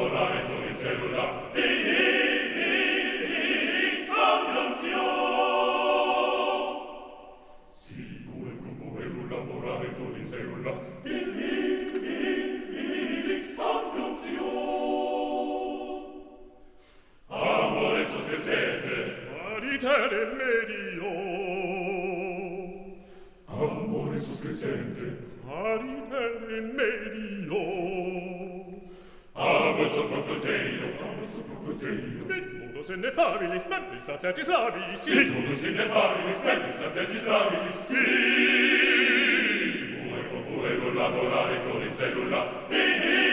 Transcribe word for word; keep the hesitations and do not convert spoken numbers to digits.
collaborare con in cellula. Si vuole collaborare con in cellula. Amore sospesente. Maritere medio. Amore sospesente. Maritere medio. Avo sopra poteio, avo sopra poteio. Fit modus innefabilis, membris stacetis labilis. Fit modus innefabilis, membris stacetis labilis. Sì! Vuoi, vuoi collaborare con in cellula? Vini!